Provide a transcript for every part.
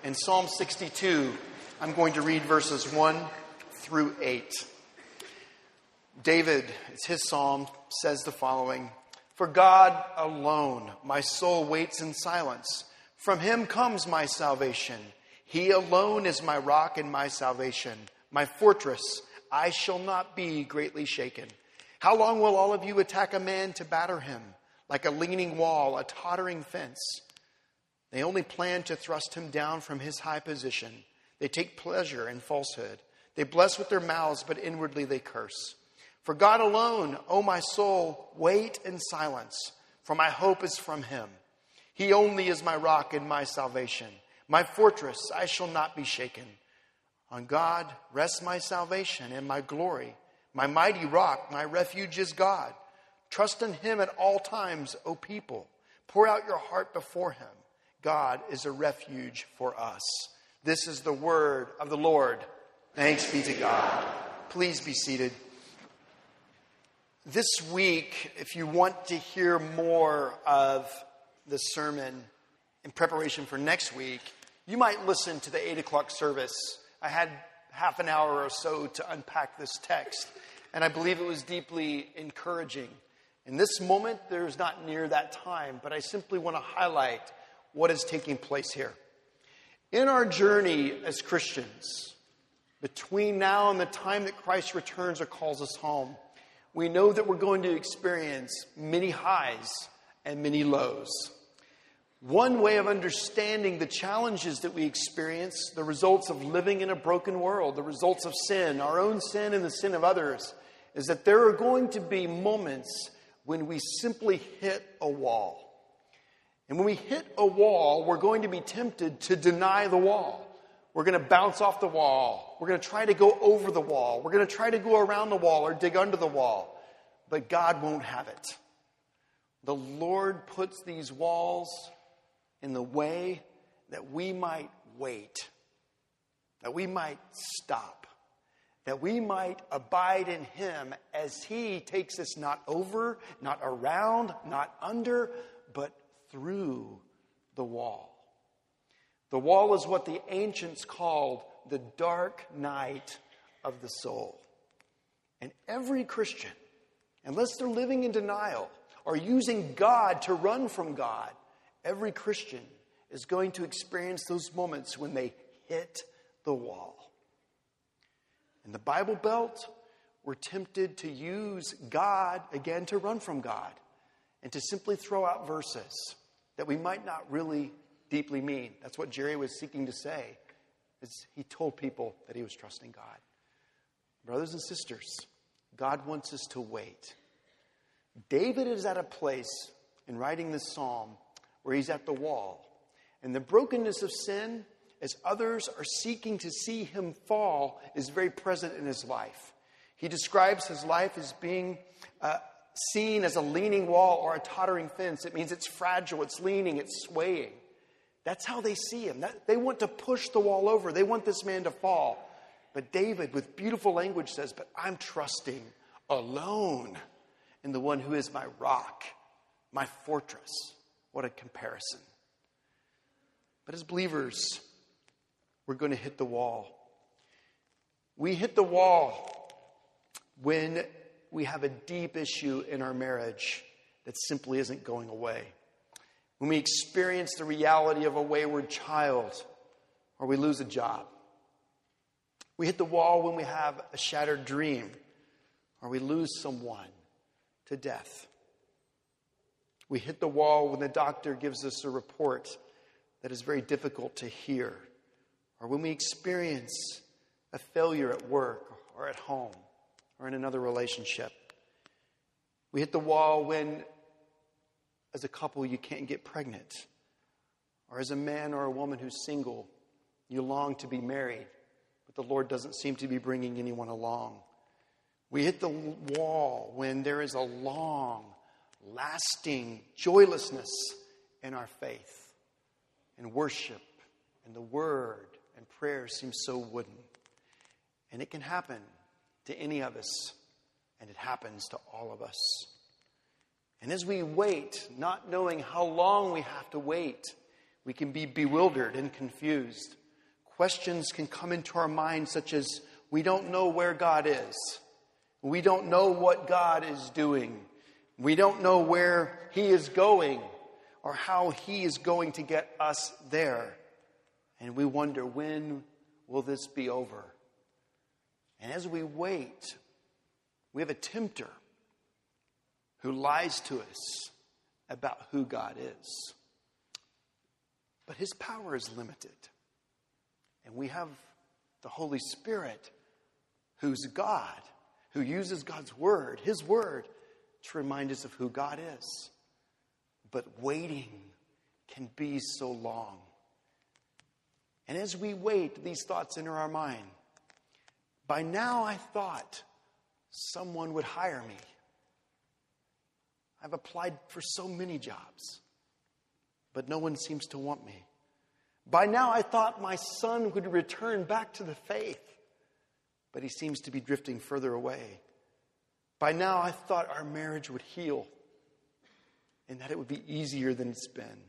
In Psalm 62, I'm going to read verses 1 through 8. David, it's his psalm, says the following: "For God alone my soul waits in silence. From him comes my salvation. He alone is my rock and my salvation, my fortress. I shall not be greatly shaken. How long will all of you attack a man to batter him? Like a leaning wall, a tottering fence. They only plan to thrust him down from his high position. They take pleasure in falsehood. They bless with their mouths, but inwardly they curse. For God alone, O my soul, wait in silence, for my hope is from him. He only is my rock and my salvation, my fortress. I shall not be shaken. On God rests my salvation and my glory. My mighty rock, my refuge is God. Trust in him at all times, O people. Pour out your heart before him. God is a refuge for us." This is the word of the Lord. Thanks be to God. Please be seated. This week, if you want to hear more of the sermon in preparation for next week, you might listen to the 8 o'clock service. I had half an hour or so to unpack this text, and I believe it was deeply encouraging. In this moment, there's not near that time, but I simply want to highlight what is taking place here. In our journey as Christians, between now and the time that Christ returns or calls us home, we know that we're going to experience many highs and many lows. One way of understanding the challenges that we experience, the results of living in a broken world, the results of sin, our own sin and the sin of others, is that there are going to be moments when we simply hit a wall. And when we hit a wall, we're going to be tempted to deny the wall. We're going to bounce off the wall. We're going to try to go over the wall. We're going to try to go around the wall or dig under the wall. But God won't have it. The Lord puts these walls in the way that we might wait, that we might stop, that we might abide in him as he takes us not over, not around, not under, but through the wall. The wall is what the ancients called the dark night of the soul. And every Christian, unless they're living in denial or using God to run from God, every Christian is going to experience those moments when they hit the wall. In the Bible Belt, we're tempted to use God again to run from God and to simply throw out verses that we might not really deeply mean. That's what Jerry was seeking to say, is he told people that he was trusting God. Brothers and sisters, God wants us to wait. David is at a place in writing this psalm where he's at the wall. And the brokenness of sin, as others are seeking to see him fall, is very present in his life. He describes his life as being seen as a leaning wall or a tottering fence. It means it's fragile, it's leaning, it's swaying. That's how they see him. They want to push the wall over. They want this man to fall. But David, with beautiful language, says, "But I'm trusting alone in the one who is my rock, my fortress." What a comparison. But as believers, we're going to hit the wall. We hit the wall when we have a deep issue in our marriage that simply isn't going away. When we experience the reality of a wayward child, or we lose a job. We hit the wall when we have a shattered dream, or we lose someone to death. We hit the wall when the doctor gives us a report that is very difficult to hear, or when we experience a failure at work or at home or in another relationship. We hit the wall when, as a couple, you can't get pregnant, or as a man or a woman who's single, you long to be married, but the Lord doesn't seem to be bringing anyone along. We hit the wall when there is a long, lasting joylessness in our faith, and worship, and the word, and prayer seems so wooden. And it can happen to any of us, and it happens to all of us. And as we wait, not knowing how long we have to wait, We can be bewildered and confused. Questions can come into our minds such as, we don't know where God is. We don't know what God is doing. We don't know where He is going or how He is going to get us there. And we wonder, when will this be over? And as we wait, we have a tempter who lies to us about who God is. But his power is limited. And we have the Holy Spirit, who's God, who uses God's word, his word, to remind us of who God is. But waiting can be so long. And as we wait, these thoughts enter our mind. By now I thought someone would hire me. I've applied for so many jobs, but no one seems to want me. By now I thought my son would return back to the faith, but he seems to be drifting further away. By now I thought our marriage would heal and that it would be easier than it's been.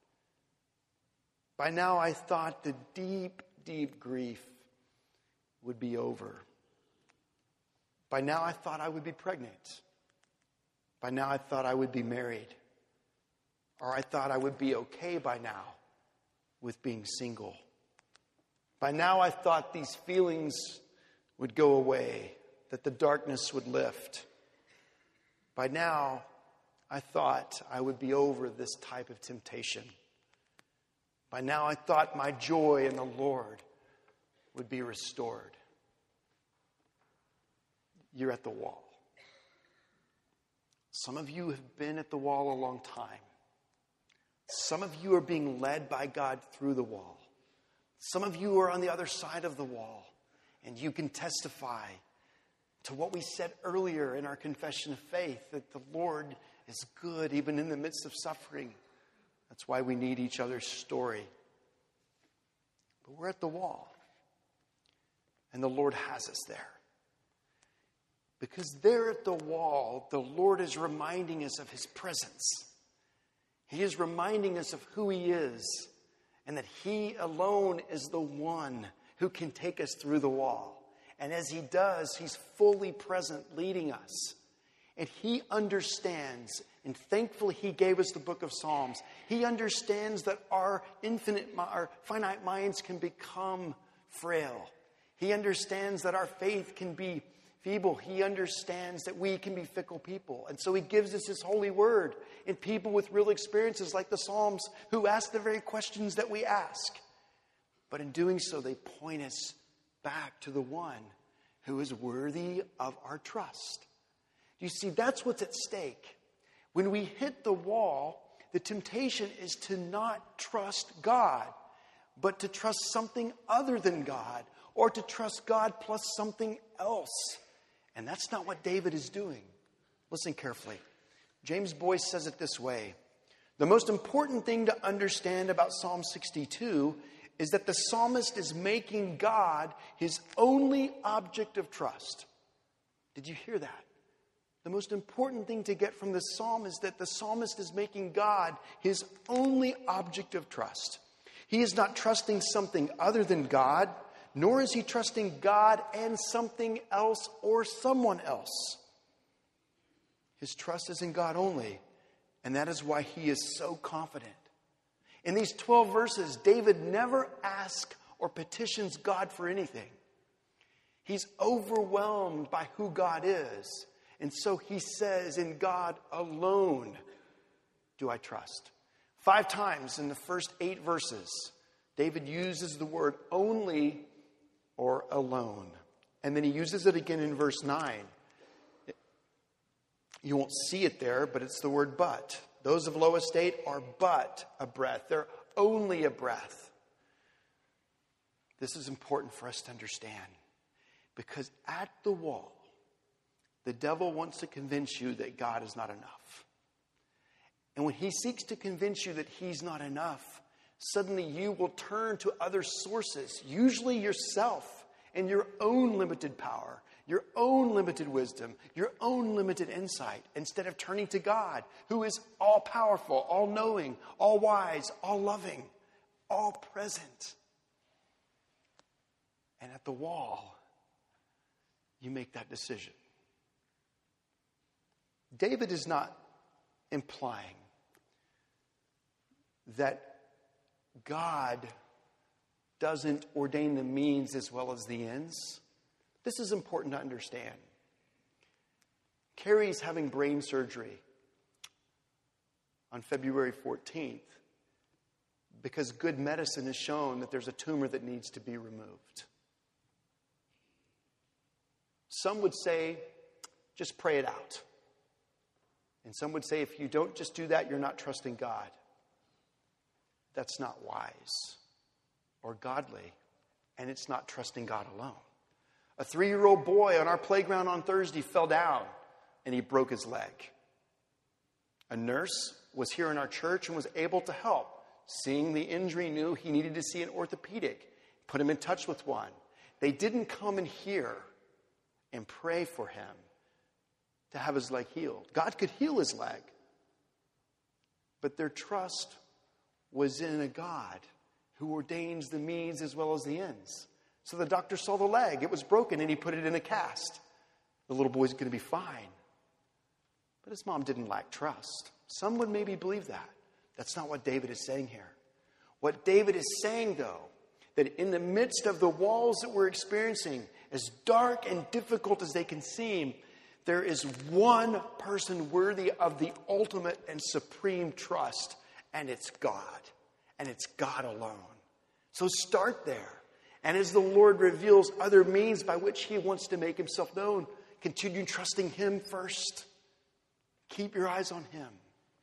By now I thought the deep, deep grief would be over. By now I thought I would be pregnant. By now I thought I would be married. Or I thought I would be okay by now with being single. By now I thought these feelings would go away, that the darkness would lift. By now I thought I would be over this type of temptation. By now I thought my joy in the Lord would be restored. You're at the wall. Some of you have been at the wall a long time. Some of you are being led by God through the wall. Some of you are on the other side of the wall, and you can testify to what we said earlier in our confession of faith, that the Lord is good even in the midst of suffering. That's why we need each other's story. But we're at the wall, and the Lord has us there. Because there at the wall, the Lord is reminding us of his presence. He is reminding us of who he is, and that he alone is the one who can take us through the wall. And as he does, he's fully present leading us. And he understands, and thankfully he gave us the book of Psalms. He understands that our finite minds can become frail. He understands that our faith can be feeble. He understands that we can be fickle people. And so he gives us his holy word in people with real experiences like the Psalms who ask the very questions that we ask. But in doing so, they point us back to the one who is worthy of our trust. You see, that's what's at stake. When we hit the wall, the temptation is to not trust God, but to trust something other than God, or to trust God plus something else. And that's not what David is doing. Listen carefully. James Boyce says it this way. The most important thing to understand about Psalm 62 is that the psalmist is making God his only object of trust. Did you hear that? The most important thing to get from this psalm is that the psalmist is making God his only object of trust. He is not trusting something other than God, nor is he trusting God and something else or someone else. His trust is in God only, and that is why he is so confident. In these 12 verses, David never asks or petitions God for anything. He's overwhelmed by who God is, and so he says, in God alone do I trust. 5 times in the first 8 verses, David uses the word only or alone. And then he uses it again in verse 9. You won't see it there, but it's the word but. Those of low estate are but a breath. They're only a breath. This is important for us to understand. Because at the wall, the devil wants to convince you that God is not enough. And when he seeks to convince you that he's not enough, suddenly you will turn to other sources, usually yourself and your own limited power, your own limited wisdom, your own limited insight, instead of turning to God, who is all-powerful, all-knowing, all-wise, all-loving. all present. And at the wall, you make that decision. David is not implying that God doesn't ordain the means as well as the ends. This is important to understand. Carrie's having brain surgery on February 14th because good medicine has shown that there's a tumor that needs to be removed. Some would say, just pray it out. And some would say, if you don't just do that, you're not trusting God. That's not wise or godly, and it's not trusting God alone. A 3-year-old boy on our playground on Thursday fell down, and he broke his leg. A nurse was here in our church and was able to help. Seeing the injury, knew he needed to see an orthopedic, put him in touch with one. They didn't come in here and pray for him to have his leg healed. God could heal his leg, but their trust was in a God who ordains the means as well as the ends. So the doctor saw the leg. It was broken, and he put it in a cast. The little boy's going to be fine. But his mom didn't lack trust. Some would maybe believe that. That's not what David is saying here. What David is saying, though, that in the midst of the walls that we're experiencing, as dark and difficult as they can seem, there is one person worthy of the ultimate and supreme trust, and it's God. And it's God alone. So start there. And as the Lord reveals other means by which he wants to make himself known, continue trusting him first. Keep your eyes on him.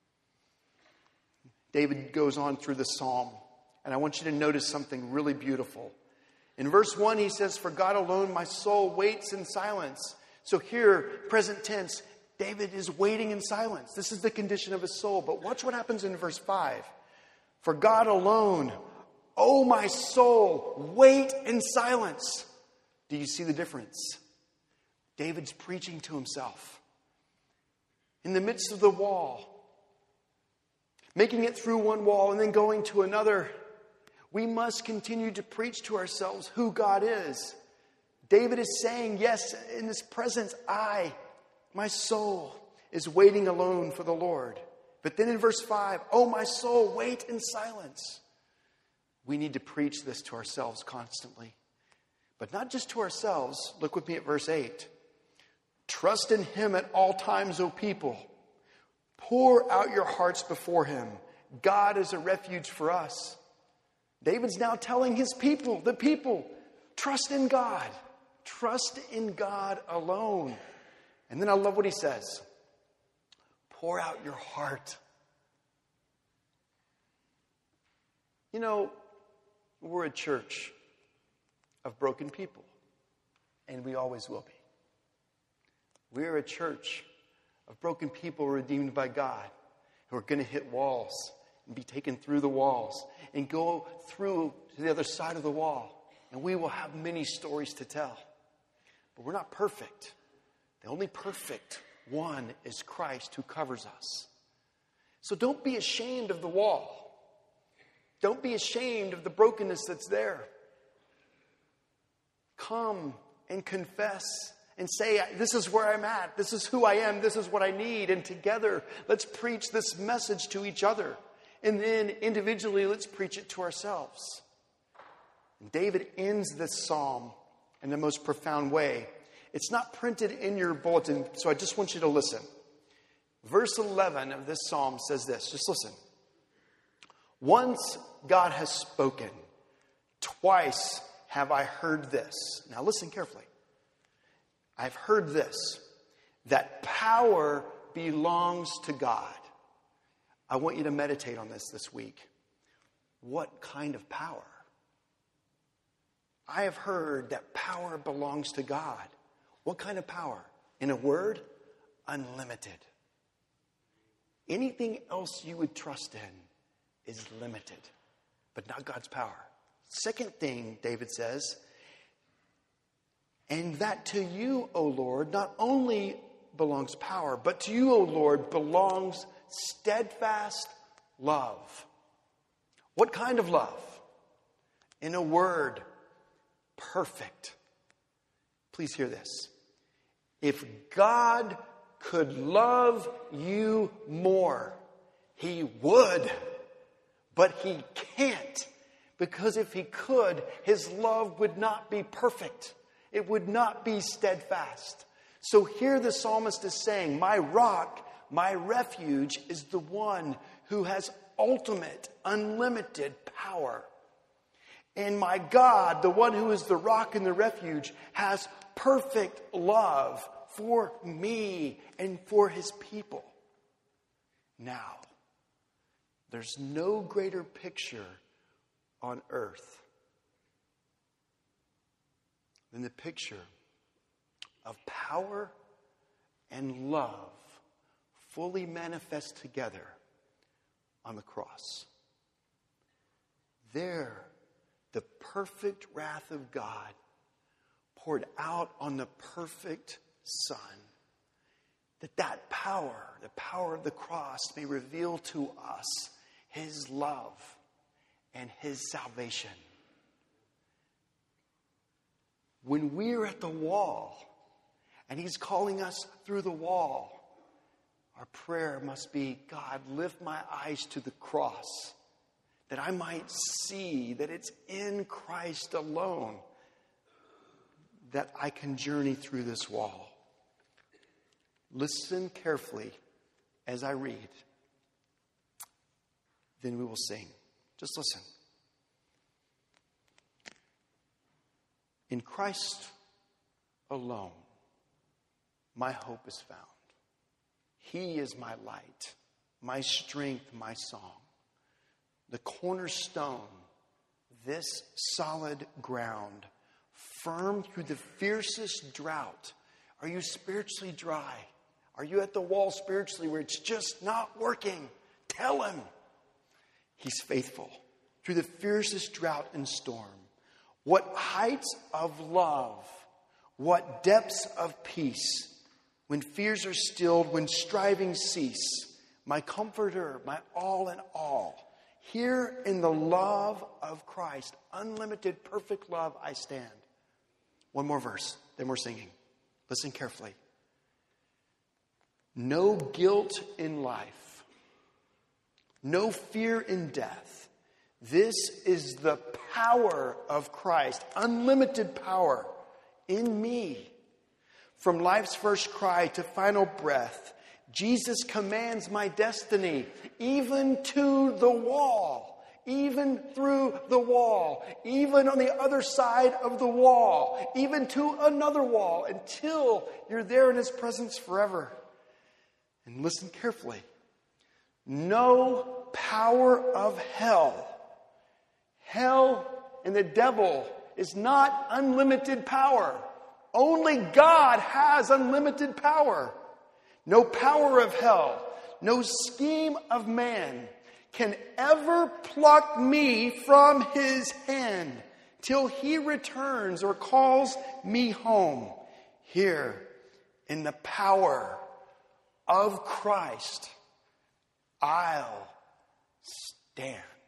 David goes on through the psalm, and I want you to notice something really beautiful. In verse 1, he says, "For God alone my soul waits in silence." So here, present tense, David is waiting in silence. This is the condition of his soul. But watch what happens in verse 5. "For God alone, O my soul, wait in silence." Do you see the difference? David's preaching to himself. In the midst of the wall, making it through one wall and then going to another, we must continue to preach to ourselves who God is. David is saying, yes, in this presence, my soul is waiting alone for the Lord. But then in verse 5, "Oh, my soul, wait in silence." We need to preach this to ourselves constantly. But not just to ourselves. Look with me at verse 8. "Trust in him at all times, O people. Pour out your hearts before him. God is a refuge for us." David's now telling his people, the people, trust in God. Trust in God alone. And then I love what he says. Pour out your heart. You know, we're a church of broken people, and we always will be. We're a church of broken people redeemed by God who are going to hit walls and be taken through the walls and go through to the other side of the wall. And we will have many stories to tell. But we're not perfect. The only perfect one is Christ who covers us. So don't be ashamed of the wall. Don't be ashamed of the brokenness that's there. Come and confess and say, this is where I'm at. This is who I am. This is what I need. And together, let's preach this message to each other. And then individually, let's preach it to ourselves. And David ends this psalm in the most profound way. It's not printed in your bulletin, so I just want you to listen. Verse 11 of this psalm says this. Just listen. "Once God has spoken, twice have I heard this." Now listen carefully. "I've heard this, that power belongs to God." I want you to meditate on this week. What kind of power? I have heard that power belongs to God. What kind of power? In a word, unlimited. Anything else you would trust in is limited, but not God's power. Second thing, David says, "And that to you, O Lord, not only belongs power, but to you, O Lord, belongs steadfast love." What kind of love? In a word, perfect. Please hear this. If God could love you more, he would. But he can't. Because if he could, his love would not be perfect. It would not be steadfast. So here the psalmist is saying, my rock, my refuge is the one who has ultimate, unlimited power. And my God, the one who is the rock and the refuge, has perfect love for me and for his people. Now, there's no greater picture on earth than the picture of power and love fully manifest together on the cross. There, the perfect wrath of God poured out on the perfect Son, that power, the power of the cross, may reveal to us his love and his salvation. When we're at the wall and he's calling us through the wall, our prayer must be, God, lift my eyes to the cross, that I might see that it's in Christ alone that I can journey through this wall. Listen carefully as I read. Then we will sing. Just listen. In Christ alone, my hope is found. He is my light, my strength, my song. The cornerstone, this solid ground, firm through the fiercest drought. Are you spiritually dry? Are you at the wall spiritually where it's just not working? Tell him. He's faithful through the fiercest drought and storm. What heights of love, what depths of peace, when fears are stilled, when striving cease. My comforter, my all in all. Here in the love of Christ, unlimited, perfect love, I stand. One more verse, then we're singing. Listen carefully. No guilt in life, no fear in death. This is the power of Christ, unlimited power in me. From life's first cry to final breath, Jesus commands my destiny, even to the wall, even through the wall, even on the other side of the wall, even to another wall, until you're there in his presence forever. And listen carefully. No power of hell and the devil is not unlimited power. Only God has unlimited power. No power of hell, no scheme of man can ever pluck me from his hand till he returns or calls me home. Here, in the power of Christ, I'll stand.